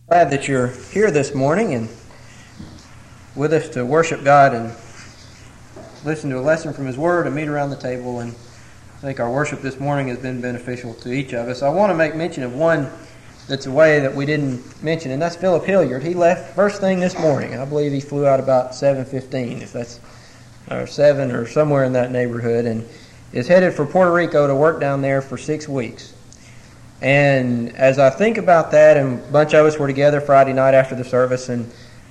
Glad that you're here this morning and with us to worship God and listen to a lesson from His Word and meet around the table. And I think our worship this morning has been beneficial to each of us. I want to make mention of one that's away that we didn't mention, and that's Philip Hilliard. He left first thing this morning. I believe he flew out about 7:15, if that's or 7 or somewhere in that neighborhood, and is headed for Puerto Rico to work down there for 6 weeks. And as I think about that, and a bunch of us were together Friday night after the service and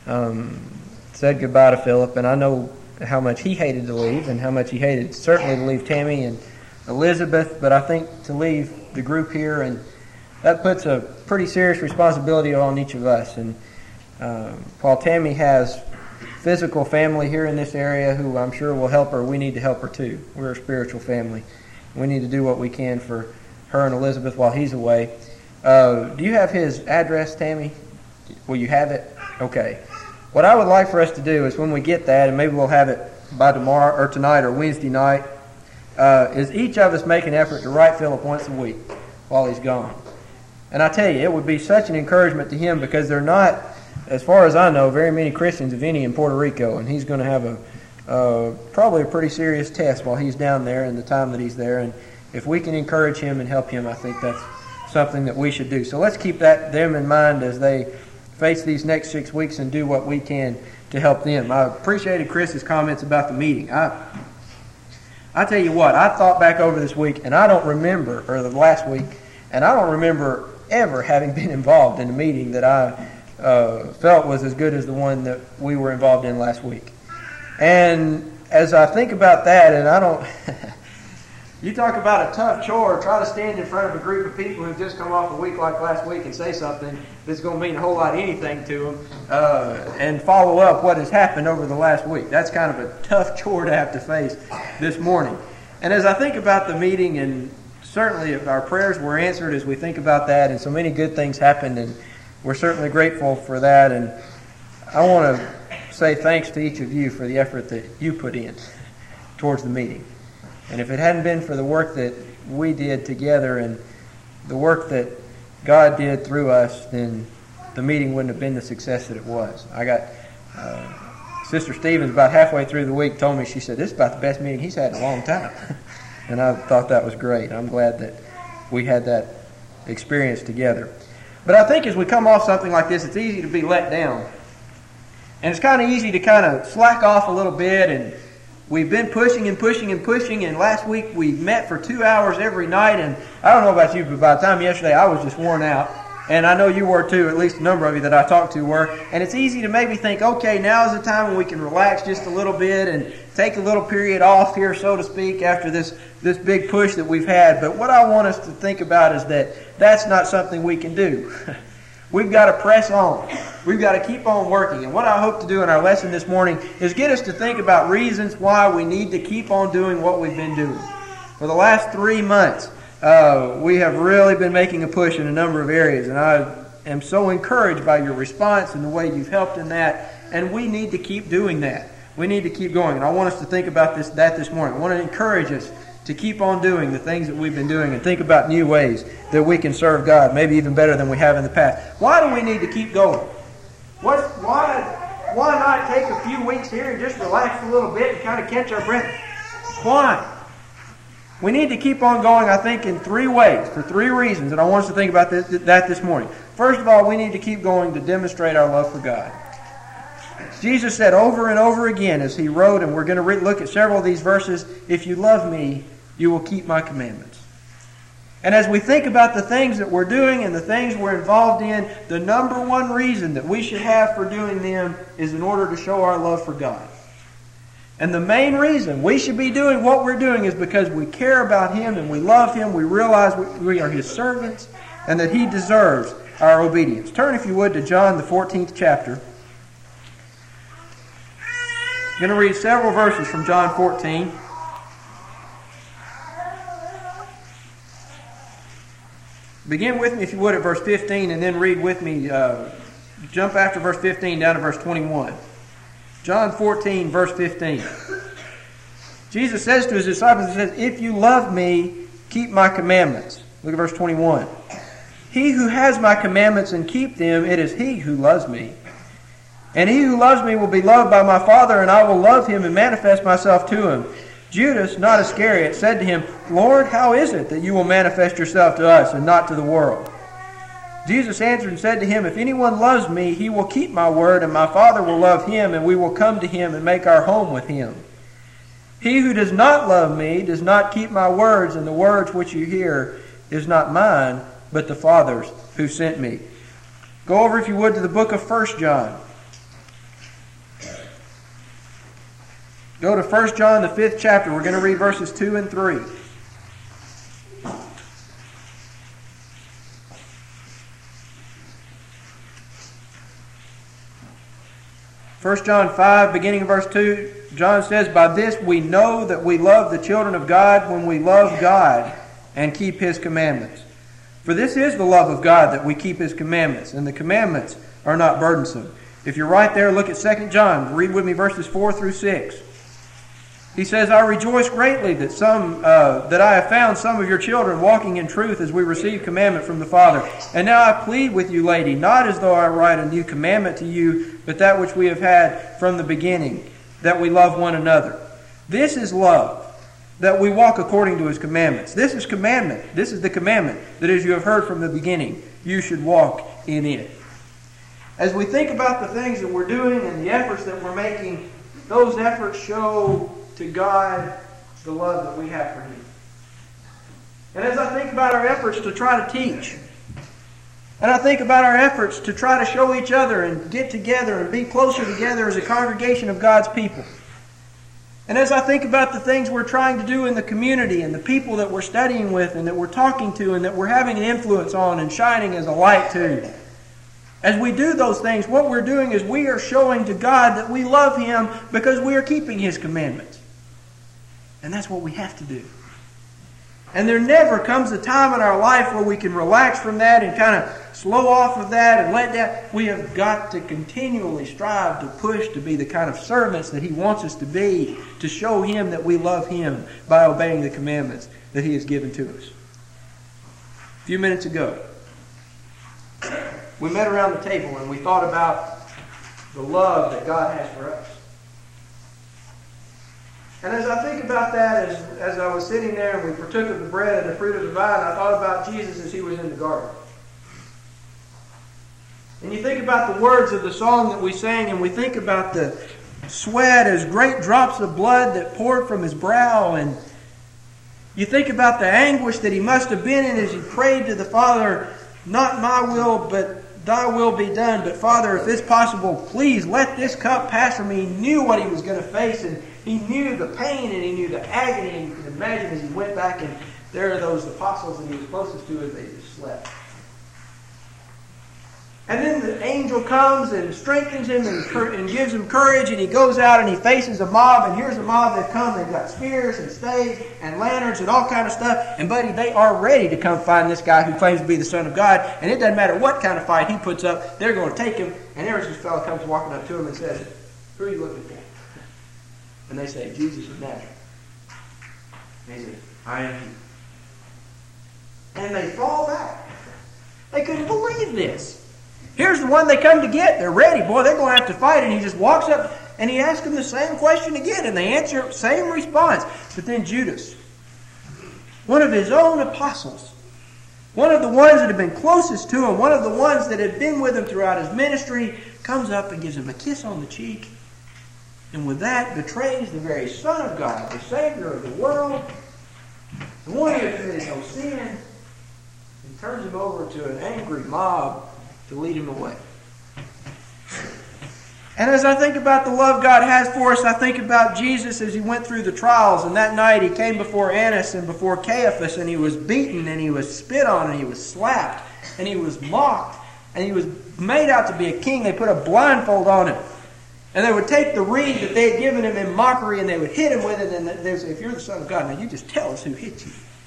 said goodbye to Philip, and I know how much he hated to leave and how much he hated certainly to leave Tammy and Elizabeth, but I think to leave the group here, and that puts a pretty serious responsibility on each of us. And while Tammy has physical family here in this area who I'm sure will help her, we need to help her too. We're a spiritual family. We need to do what we can for her and Elizabeth while he's away. Do you have his address, Tammy? Will you have it? Okay. What I would like for us to do is when we get that, and maybe we'll have it by tomorrow or tonight or Wednesday night, is each of us make an effort to write Philip once a week while he's gone. And I tell you, it would be such an encouragement to him because they're not, as far as I know, very many Christians, if any, in Puerto Rico, and he's going to have probably a pretty serious test while he's down there and the time that he's there. And if we can encourage him and help him, I think that's something that we should do. So let's keep them in mind as they face these next 6 weeks and do what we can to help them. I appreciated Chris's comments about the meeting. I tell you what, I thought back over this week, and I don't remember, or the last week, and I don't remember ever having been involved in a meeting that I felt was as good as the one that we were involved in last week. And as I think about that, and I don't... You talk about a tough chore, try to stand in front of a group of people who've just come off a week like last week and say something that's going to mean a whole lot of anything to them and follow up what has happened over the last week. That's kind of a tough chore to have to face this morning. And as I think about the meeting, and certainly our prayers were answered as we think about that, and so many good things happened, and we're certainly grateful for that. And I want to say thanks to each of you for the effort that you put in towards the meeting. And if it hadn't been for the work that we did together and the work that God did through us, then the meeting wouldn't have been the success that it was. I got Sister Stevens about halfway through the week told me, she said, this is about the best meeting he's had in a long time. And I thought that was great. I'm glad that we had that experience together. But I think as we come off something like this, it's easy to be let down. And it's kind of easy to kind of slack off a little bit, and we've been pushing and pushing and pushing, and last week we met for 2 hours every night, and I don't know about you, but by the time yesterday I was just worn out, and I know you were too, at least a number of you that I talked to were, and it's easy to maybe think, okay, now is the time when we can relax just a little bit and take a little period off here, so to speak, after this big push that we've had. But what I want us to think about is that that's not something we can do. We've got to press on. We've got to keep on working. And what I hope to do in our lesson this morning is get us to think about reasons why we need to keep on doing what we've been doing. For the last 3 months, we have really been making a push in a number of areas. And I am so encouraged by your response and the way you've helped in that. And we need to keep doing that. We need to keep going. And I want us to think about that this morning. I want to encourage us to keep on doing the things that we've been doing and think about new ways that we can serve God, maybe even better than we have in the past. Why do we need to keep going? Why not take a few weeks here and just relax a little bit and kind of catch our breath? Why? We need to keep on going, I think, in 3 ways, for 3 reasons, and I want us to think about that this morning. First of all, we need to keep going to demonstrate our love for God. Jesus said over and over again as he wrote, and we're going to look at several of these verses, if you love me, you will keep my commandments. And as we think about the things that we're doing and the things we're involved in, the number one reason that we should have for doing them is in order to show our love for God. And the main reason we should be doing what we're doing is because we care about Him and we love Him. We realize we are His servants and that He deserves our obedience. Turn, if you would, to John, the 14th chapter. I'm going to read several verses from John 14. Begin with me, if you would, at verse 15, and then read with me, jump after verse 15 down to verse 21. John 14, verse 15. Jesus says to His disciples, He says, if you love me, keep my commandments. Look at verse 21. He who has my commandments and keep them, it is he who loves me. And he who loves me will be loved by my Father, and I will love him and manifest myself to him. Judas, not Iscariot, said to him, Lord, how is it that you will manifest yourself to us and not to the world? Jesus answered and said to him, If anyone loves me, he will keep my word, and my Father will love him, and we will come to him and make our home with him. He who does not love me does not keep my words, and the words which you hear is not mine, but the Father's who sent me. Go over, if you would, to the book of 1 John. Go to 1 John, the 5th chapter. We're going to read verses 2 and 3. 1 John 5, beginning of verse 2, John says, By this we know that we love the children of God when we love God and keep His commandments. For this is the love of God, that we keep His commandments, and the commandments are not burdensome. If you're right there, look at 2 John. Read with me verses 4 through 6. He says, I rejoice greatly that I have found some of your children walking in truth as we receive commandment from the Father. And now I plead with you, lady, not as though I write a new commandment to you, but that which we have had from the beginning, that we love one another. This is love, that we walk according to His commandments. This is commandment. This is the commandment, that as you have heard from the beginning, you should walk in it. As we think about the things that we're doing and the efforts that we're making, those efforts show to God the love that we have for Him. And as I think about our efforts to try to teach, and I think about our efforts to try to show each other and get together and be closer together as a congregation of God's people, and as I think about the things we're trying to do in the community and the people that we're studying with and that we're talking to and that we're having an influence on and shining as a light to, as we do those things, what we're doing is we are showing to God that we love Him because we are keeping His commandments. And that's what we have to do. And there never comes a time in our life where we can relax from that and kind of slow off of that and let that. We have got to continually strive to push to be the kind of servants that He wants us to be, to show Him that we love Him by obeying the commandments that He has given to us. A few minutes ago, we met around the table and we thought about the love that God has for us. And as I think about that, as I was sitting there and we partook of the bread and the fruit of the vine, I thought about Jesus as He was in the garden. And you think about the words of the song that we sang, and we think about the sweat as great drops of blood that poured from His brow, and you think about the anguish that He must have been in as He prayed to the Father, not my will, but Thy will be done. But Father, if it's possible, please let this cup pass from me. He knew what He was going to face, and He knew the pain, and He knew the agony. And you can imagine as He went back, and there are those apostles that He was closest to as they just slept. And then the angel comes and strengthens him and gives him courage, and he goes out and he faces a mob, and here's a mob that come. They've got spears and staves and lanterns and all kind of stuff. And buddy, they are ready to come find this guy who claims to be the Son of God. And it doesn't matter what kind of fight he puts up, they're going to take him. And there's this fellow comes walking up to him and says, "Who are you looking for?" And they say, "Jesus of Nazareth." And he says, "I am he." And they fall back. They couldn't believe this. Here's the one they come to get. They're ready. Boy, they're going to have to fight. And he just walks up and he asks them the same question again. And they answer same response. But then Judas, one of his own apostles, one of the ones that had been closest to him, one of the ones that had been with him throughout his ministry, comes up and gives him a kiss on the cheek. And with that betrays the very Son of God, the Savior of the world, the one who has committed no sin, and turns him over to an angry mob to lead him away. And as I think about the love God has for us, I think about Jesus as He went through the trials. And that night He came before Annas and before Caiaphas, and He was beaten, and He was spit on, and He was slapped, and He was mocked, and He was made out to be a king. They put a blindfold on Him. And they would take the reed that they had given Him in mockery, and they would hit Him with it, and they would say, "If you're the Son of God, now you just tell us who hit you."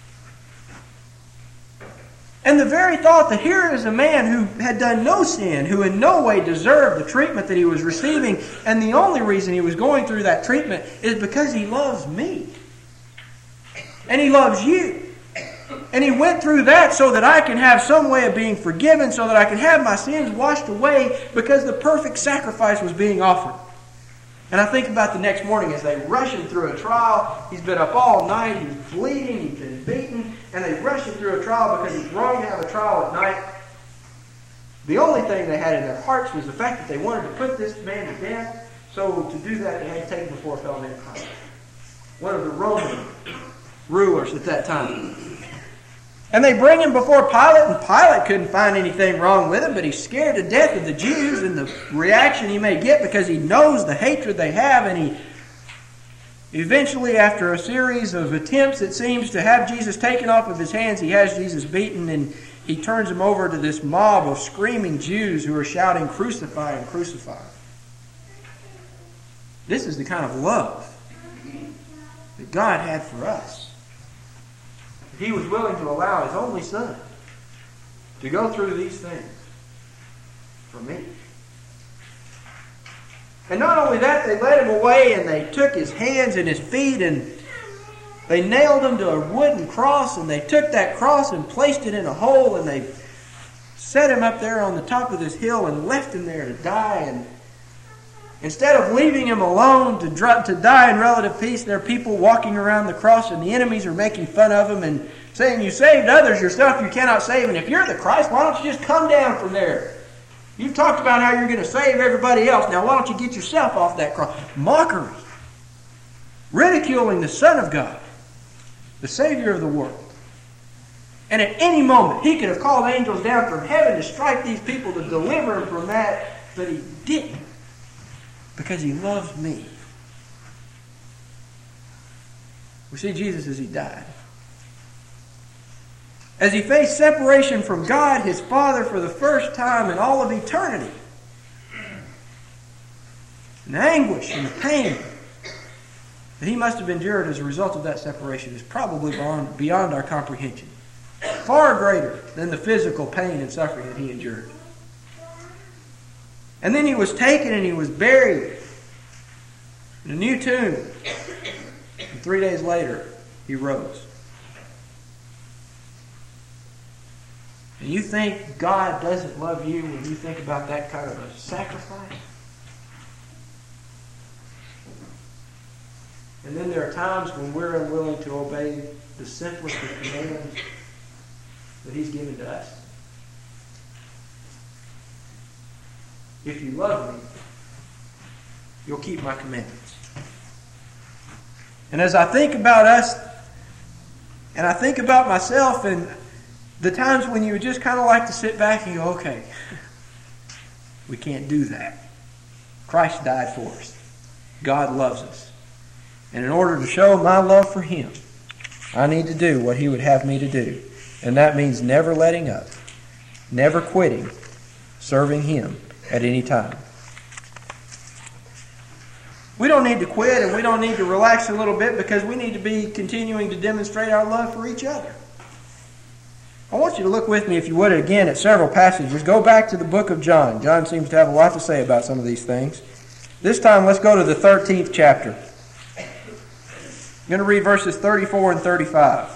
And the very thought that here is a man who had done no sin, who in no way deserved the treatment that he was receiving, and the only reason he was going through that treatment is because he loves me. And he loves you. And he went through that so that I can have some way of being forgiven, so that I can have my sins washed away, because the perfect sacrifice was being offered. And I think about the next morning as they rush him through a trial. He's been up all night, he's bleeding, he's been beaten, and they rush him through a trial because it's wrong to have a trial at night. The only thing they had in their hearts was the fact that they wanted to put this man to death. So to do that, they had to take him before a fellow named Pilate, one of the Roman rulers at that time. And they bring him before Pilate, and Pilate couldn't find anything wrong with him, but he's scared to death of the Jews and the reaction he may get, because he knows the hatred they have. And he eventually, after a series of attempts, it seems, to have Jesus taken off of his hands, he has Jesus beaten, and he turns him over to this mob of screaming Jews who are shouting, "Crucify him, crucify him." This is the kind of love that God had for us. He was willing to allow His only Son to go through these things for me. And not only that, they led Him away and they took His hands and His feet and they nailed Him to a wooden cross, and they took that cross and placed it in a hole, and they set Him up there on the top of this hill and left Him there to die. And instead of leaving Him alone to die in relative peace, there are people walking around the cross, and the enemies are making fun of Him and saying, "You saved others, yourself you cannot save. And if you're the Christ, why don't you just come down from there? You've talked about how you're going to save everybody else. Now why don't you get yourself off that cross?" Mockery. Ridiculing the Son of God, the Savior of the world. And at any moment, He could have called angels down from heaven to strike these people to deliver them from that, but He didn't. Because He loves me. We see Jesus as He died. As He faced separation from God, His Father, for the first time in all of eternity. And the anguish and the pain that He must have endured as a result of that separation is probably beyond our comprehension. Far greater than the physical pain and suffering that He endured. And then He was taken and He was buried in a new tomb. And 3 days later, He rose. And you think God doesn't love you when you think about that kind of a sacrifice? And then there are times when we're unwilling to obey the simplest of commands that He's given to us. If you love me, you'll keep my commandments. And as I think about us, and I think about myself, and the times when you would just kind of like to sit back and go, okay, we can't do that. Christ died for us. God loves us. And in order to show my love for Him, I need to do what He would have me to do. And that means never letting up, never quitting, serving Him at any time. We don't need to quit, and we don't need to relax a little bit, because we need to be continuing to demonstrate our love for each other. I want you to look with me, if you would, again at several passages. Go back to the book of John. John seems to have a lot to say about some of these things. This time, let's go to the 13th chapter. I'm going to read verses 34 and 35.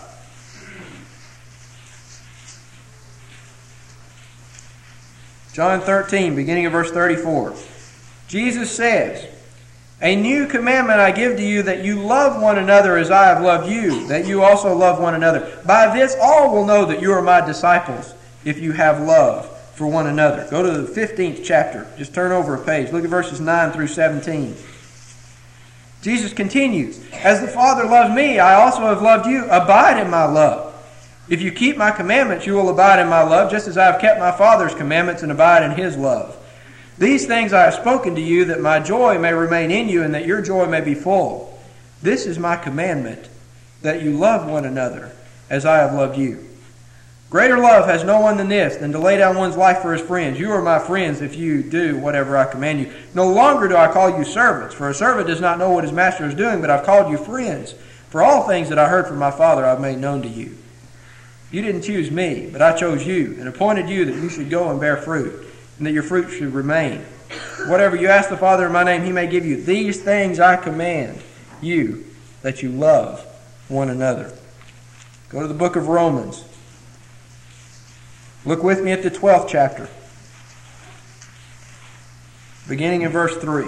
John 13, beginning of verse 34. Jesus says, "A new commandment I give to you, that you love one another as I have loved you, that you also love one another. By this all will know that you are my disciples, if you have love for one another." Go to the 15th chapter. Just turn over a page. Look at verses 9 through 17. Jesus continues, "As the Father loved me, I also have loved you. Abide in my love. If you keep my commandments, you will abide in my love, just as I have kept my Father's commandments and abide in His love. These things I have spoken to you, that my joy may remain in you, and that your joy may be full. This is my commandment, that you love one another, as I have loved you. Greater love has no one than this, than to lay down one's life for his friends. You are my friends if you do whatever I command you. No longer do I call you servants, for a servant does not know what his master is doing, but I've called you friends. For all things that I heard from my Father I've made known to you. You didn't choose me, but I chose you, and appointed you that you should go and bear fruit, and that your fruit should remain. Whatever you ask the Father in my name, He may give you. These things I command you, that you love one another." Go to the book of Romans. Look with me at the 12th chapter, beginning in verse 3.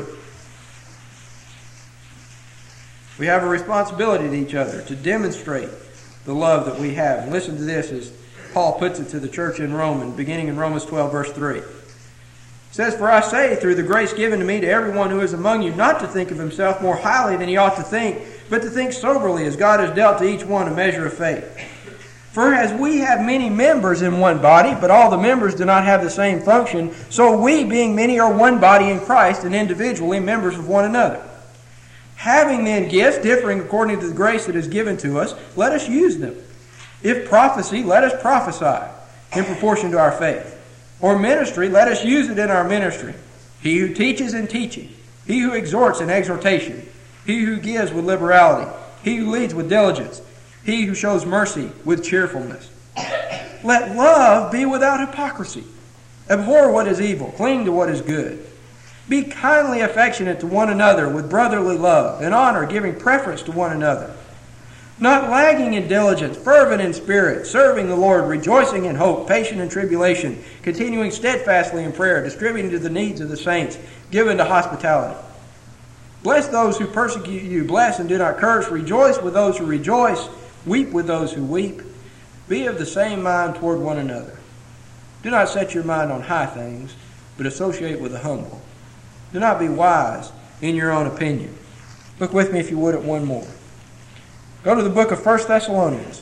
We have a responsibility to each other to demonstrate the love that we have. And listen to this as Paul puts it to the church in Rome, beginning in Romans 12, verse 3. It says, "For I say, through the grace given to me, to everyone who is among you, not to think of himself more highly than he ought to think, but to think soberly, as God has dealt to each one a measure of faith. For as we have many members in one body, but all the members do not have the same function, so we, being many, are one body in Christ, and individually members of one another. Having then gifts differing according to the grace that is given to us, let us use them. If prophecy, let us prophesy in proportion to our faith. Or ministry, let us use it in our ministry. He who teaches in teaching, he who exhorts in exhortation, he who gives with liberality, he who leads with diligence, he who shows mercy with cheerfulness. Let love be without hypocrisy. Abhor what is evil, cling to what is good. Be kindly affectionate to one another with brotherly love and honor, giving preference to one another. Not lagging in diligence, fervent in spirit, serving the Lord, rejoicing in hope, patient in tribulation, continuing steadfastly in prayer, distributing to the needs of the saints, given to hospitality. Bless those who persecute you, bless and do not curse, rejoice with those who rejoice, weep with those who weep. Be of the same mind toward one another. Do not set your mind on high things, but associate with the humble. Do not be wise in your own opinion." Look with me, if you would, at one more. Go to the book of 1 Thessalonians.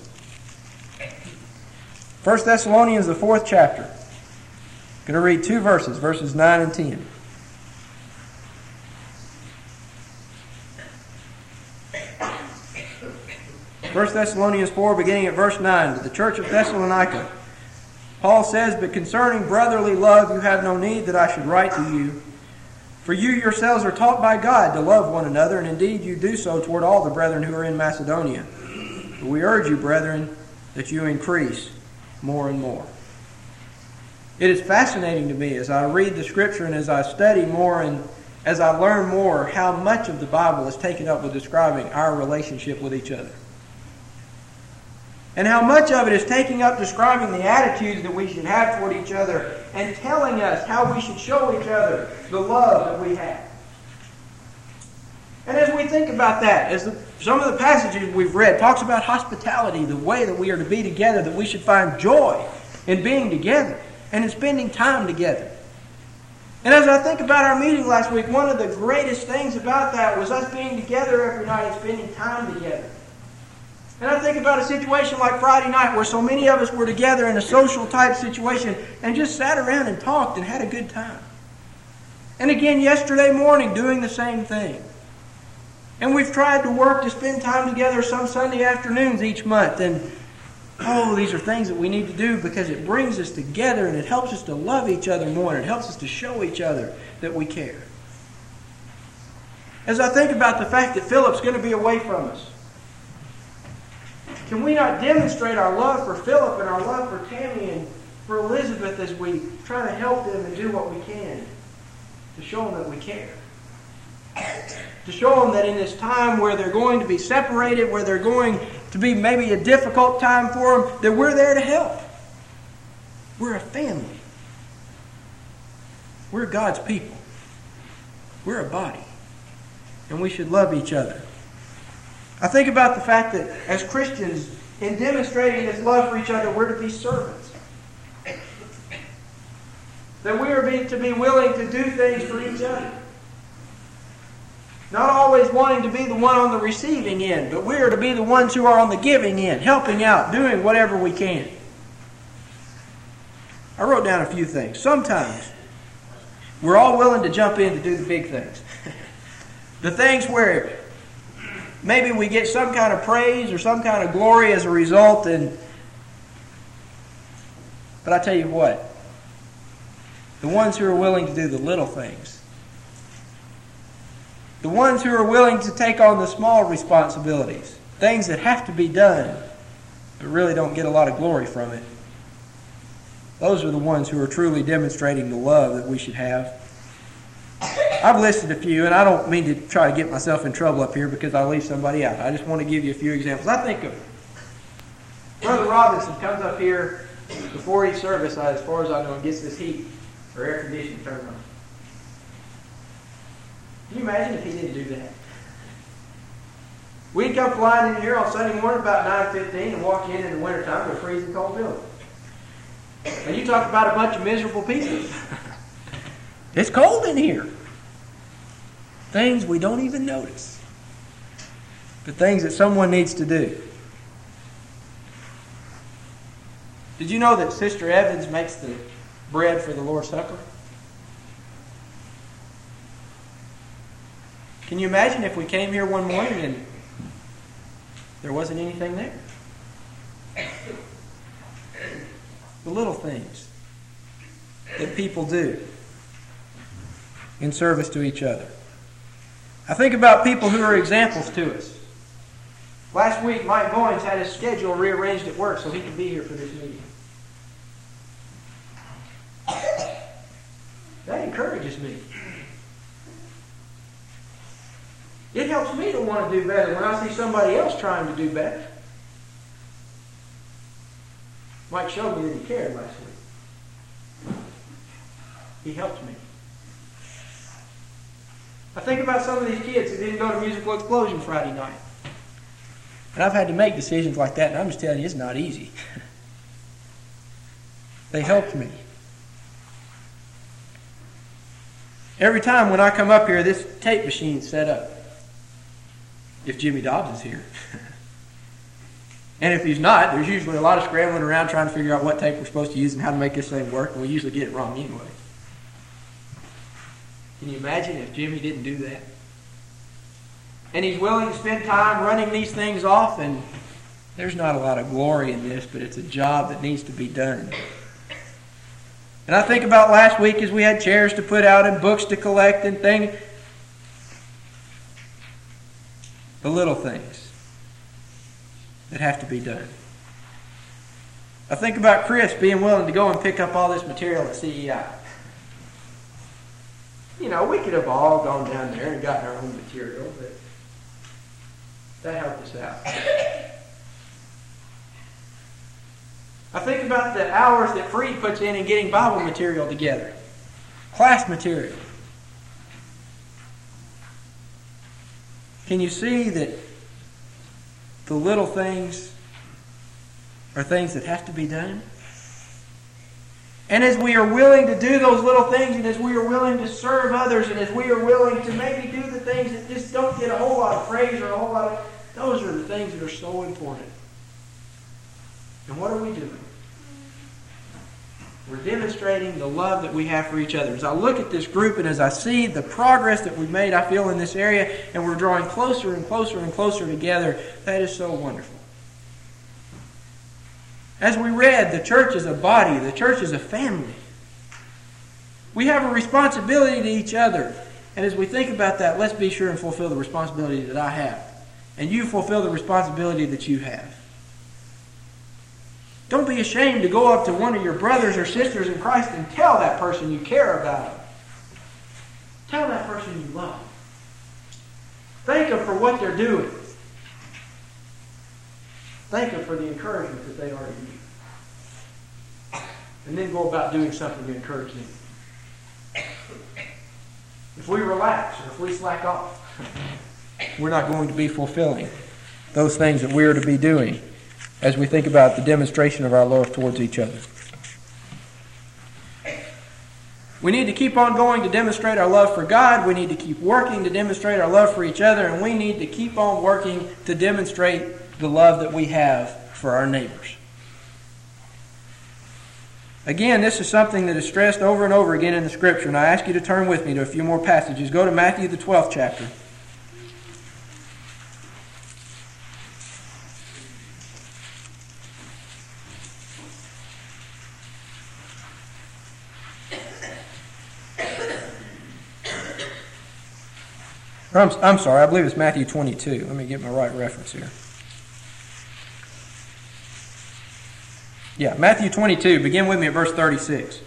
1 Thessalonians, the 4th chapter. I'm going to read two verses, verses 9 and 10. First Thessalonians 4, beginning at verse 9, to the church of Thessalonica. Paul says, "But concerning brotherly love, you have no need that I should write to you. For you yourselves are taught by God to love one another, and indeed you do so toward all the brethren who are in Macedonia. But we urge you, brethren, that you increase more and more." It is fascinating to me as I read the Scripture and as I study more and as I learn more how much of the Bible is taken up with describing our relationship with each other. And how much of it is taking up describing the attitudes that we should have toward each other and telling us how we should show each other the love that we have. And as we think about that, some of the passages we've read talks about hospitality, the way that we are to be together, that we should find joy in being together and in spending time together. And as I think about our meeting last week, one of the greatest things about that was us being together every night and spending time together. And I think about a situation like Friday night where so many of us were together in a social type situation and just sat around and talked and had a good time. And again yesterday morning doing the same thing. And we've tried to work to spend time together some Sunday afternoons each month. And these are things that we need to do because it brings us together and it helps us to love each other more and it helps us to show each other that we care. As I think about the fact that Philip's going to be away from us, can we not demonstrate our love for Philip and our love for Tammy and for Elizabeth as we try to help them and do what we can to show them that we care? To show them that in this time where they're going to be separated, where they're going to be maybe a difficult time for them, that we're there to help. We're a family. We're God's people. We're a body. And we should love each other. I think about the fact that as Christians, in demonstrating this love for each other, we're to be servants. That we are to be willing to do things for each other. Not always wanting to be the one on the receiving end, but we are to be the ones who are on the giving end, helping out, doing whatever we can. I wrote down a few things. Sometimes we're all willing to jump in to do the big things. The things where maybe we get some kind of praise or some kind of glory as a result. But I tell you what, the ones who are willing to do the little things, the ones who are willing to take on the small responsibilities, things that have to be done, but really don't get a lot of glory from it, those are the ones who are truly demonstrating the love that we should have. I've listed a few, and I don't mean to try to get myself in trouble up here because I leave somebody out. I just want to give you a few examples. I think of Brother Robinson comes up here before each service, as far as I know, and gets this heat or air conditioning turned on. Can you imagine if he didn't do that? We'd come flying in here on Sunday morning about 9:15 and walk in the wintertime to a freezing cold building. And you talk about a bunch of miserable people. It's cold in here. Things we don't even notice. But things that someone needs to do. Did you know that Sister Evans makes the bread for the Lord's Supper? Can you imagine if we came here one morning and there wasn't anything there? The little things that people do in service to each other. I think about people who are examples to us. Last week, Mike Goins had his schedule rearranged at work so he could be here for this meeting. That encourages me. It helps me to want to do better when I see somebody else trying to do better. Mike showed me that he cared last week. He helped me. I think about some of these kids who didn't go to Musical Explosion Friday night. And I've had to make decisions like that, and I'm just telling you, it's not easy. They helped me. Every time when I come up here, this tape machine's set up. If Jimmy Dobbs is here. And if he's not, there's usually a lot of scrambling around trying to figure out what tape we're supposed to use and how to make this thing work, and we usually get it wrong anyway. Can you imagine if Jimmy didn't do that? And he's willing to spend time running these things off, and there's not a lot of glory in this, but it's a job that needs to be done. And I think about last week as we had chairs to put out and books to collect and things. The little things that have to be done. I think about Chris being willing to go and pick up all this material at CEI. You know, we could have all gone down there and gotten our own material, but that helped us out. I think about the hours that Free puts in getting Bible material together. Class material. Can you see that the little things are things that have to be done? And as we are willing to do those little things, and as we are willing to serve others, and as we are willing to maybe do the things that just don't get a whole lot of praise or a whole lot of... Those are the things that are so important. And what are we doing? We're demonstrating the love that we have for each other. As I look at this group and as I see the progress that we've made, I feel in this area, and we're drawing closer and closer and closer together, that is so wonderful. As we read, the church is a body. The church is a family. We have a responsibility to each other. And as we think about that, let's be sure and fulfill the responsibility that I have. And you fulfill the responsibility that you have. Don't be ashamed to go up to one of your brothers or sisters in Christ and tell that person you care about them. Tell that person you love them. Thank them for what they're doing. Thank them for the encouragement that they are to you. And then go about doing something to encourage them. If we relax or if we slack off, we're not going to be fulfilling those things that we are to be doing as we think about the demonstration of our love towards each other. We need to keep on going to demonstrate our love for God. We need to keep working to demonstrate our love for each other. And we need to keep on working to demonstrate the love that we have for our neighbors. Again, this is something that is stressed over and over again in the Scripture. And I ask you to turn with me to a few more passages. Go to Matthew, the 12th chapter. I'm sorry, I believe it's Matthew 22. Let me get my right reference here. Yeah, Matthew 22. Begin with me at verse 36.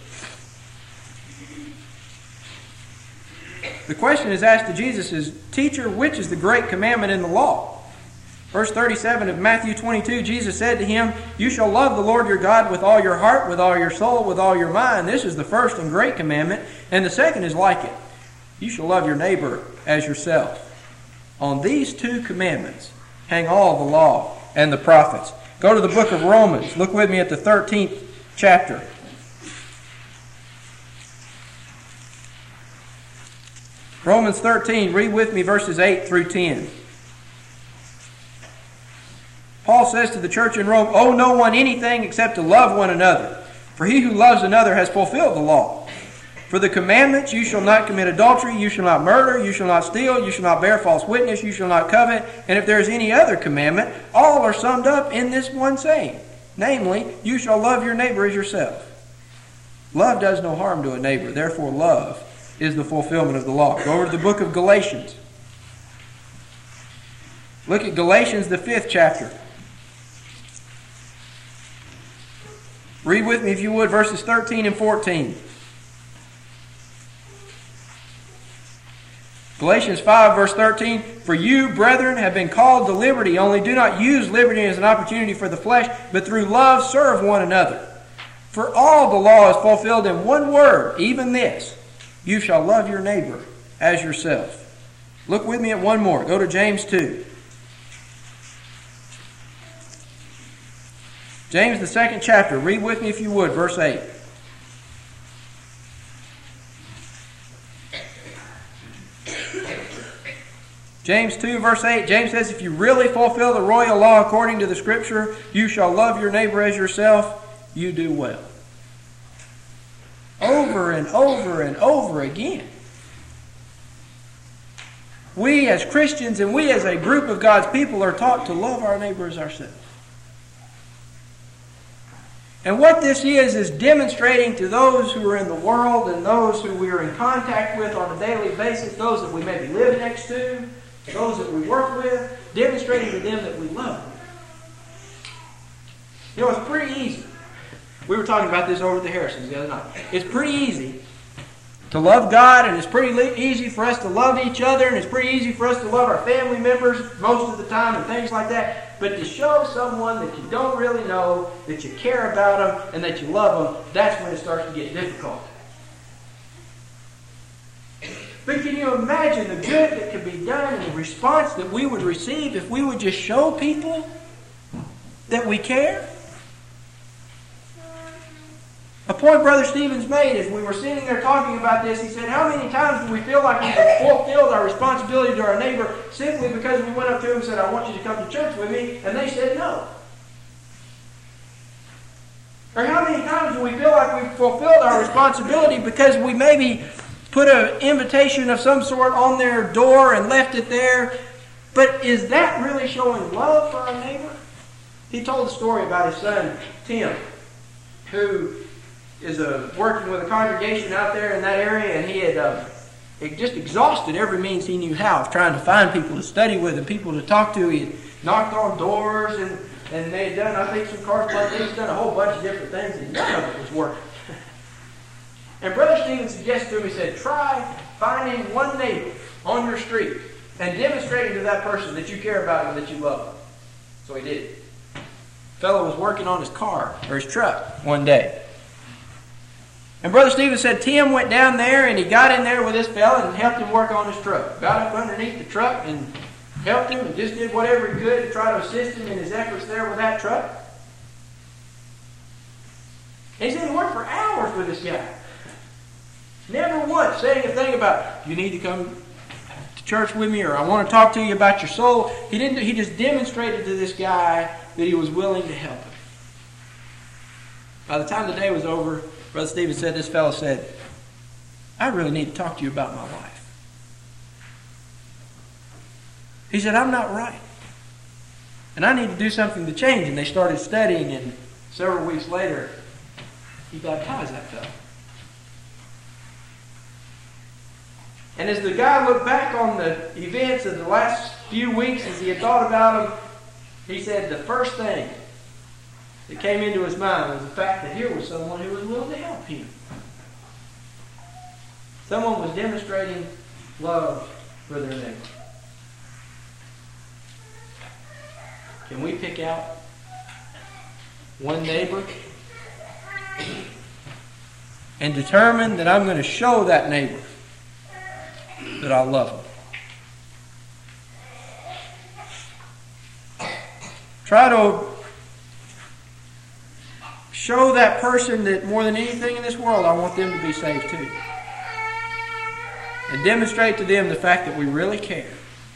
The question is asked to Jesus is, Teacher, which is the great commandment in the law? Verse 37 of Matthew 22, Jesus said to him, "You shall love the Lord your God with all your heart, with all your soul, with all your mind. This is the first and great commandment, and the second is like it. You shall love your neighbor as yourself. On these two commandments hang all the law and the prophets." Go to the book of Romans. Look with me at the 13th chapter. Romans 13, read with me verses 8 through 10. Paul says to the church in Rome, "Owe no one anything except to love one another. For he who loves another has fulfilled the law. For the commandments, you shall not commit adultery, you shall not murder, you shall not steal, you shall not bear false witness, you shall not covet, and if there is any other commandment, all are summed up in this one saying, namely, you shall love your neighbor as yourself. Love does no harm to a neighbor, therefore love is the fulfillment of the law." Go over to the book of Galatians. Look at Galatians, the 5th chapter. Read with me, if you would, verses 13 and 14. Galatians 5, verse 13, "For you, brethren, have been called to liberty, only do not use liberty as an opportunity for the flesh, but through love serve one another. For all the law is fulfilled in one word, even this, you shall love your neighbor as yourself." Look with me at one more. Go to James 2. James, the 2nd chapter. Read with me if you would, verse 8. James 2, verse 8, James says, "If you really fulfill the royal law according to the Scripture, you shall love your neighbor as yourself, you do well." Over and over and over again. We as Christians and we as a group of God's people are taught to love our neighbor as ourselves. And what this is demonstrating to those who are in the world and those who we are in contact with on a daily basis, those that we maybe live next to, those that we work with, demonstrating to them that we love them. You know, it's pretty easy. We were talking about this over at the Harrisons the other night. It's pretty easy to love God, and it's pretty easy for us to love each other, and it's pretty easy for us to love our family members most of the time and things like that. But to show someone that you don't really know, that you care about them, and that you love them, that's when it starts to get difficult. But can you imagine the good that could be done and the response that we would receive if we would just show people that we care? A point Brother Stevens made as we were sitting there talking about this, he said, "How many times do we feel like we've fulfilled our responsibility to our neighbor simply because we went up to him and said, 'I want you to come to church with me,' and they said no? Or how many times do we feel like we've fulfilled our responsibility because we maybe put an invitation of some sort on their door and left it there, but is that really showing love for our neighbor?" He told a story about his son, Tim, who is working with a congregation out there in that area, and he had just exhausted every means he knew how of trying to find people to study with and people to talk to. He had knocked on doors, and they had done, I think, some correspondence. He's done a whole bunch of different things, and none of it was working. And Brother Stephen suggested to him, he said, "Try finding one neighbor on your street and demonstrating to that person that you care about him and that you love him." So he did it. The fellow was working on his car, or his truck, one day. And Brother Stephen said Tim went down there and he got in there with this fella and helped him work on his truck. Got up underneath the truck and helped him and just did whatever he could to try to assist him in his efforts there with that truck. And he said he worked for hours with this guy. Never once saying a thing about, "You need to come to church with me," or "I want to talk to you about your soul." He didn't. He just demonstrated to this guy that he was willing to help him. By the time the day was over, Brother Stephen said, this fellow said, "I really need to talk to you about my wife." He said, "I'm not right, and I need to do something to change." And they started studying, and several weeks later, he baptized that fellow. And as the guy looked back on the events of the last few weeks, as he had thought about them, he said the first thing that came into his mind was the fact that here was someone who was willing to help him. Someone was demonstrating love for their neighbor. Can we pick out one neighbor and determine that I'm going to show that neighbor that I love him? Try to show that person that more than anything in this world, I want them to be saved too. And demonstrate to them the fact that we really care.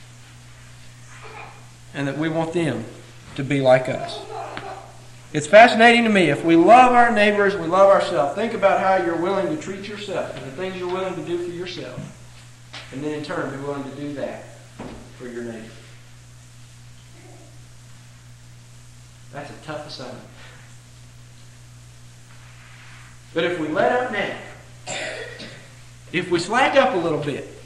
And that we want them to be like us. It's fascinating to me. If we love our neighbors, we love ourselves. Think about how you're willing to treat yourself and the things you're willing to do for yourself. And then in turn, be willing to do that for your neighbor. That's a tough assignment. But if we let up now, if we slack up a little bit,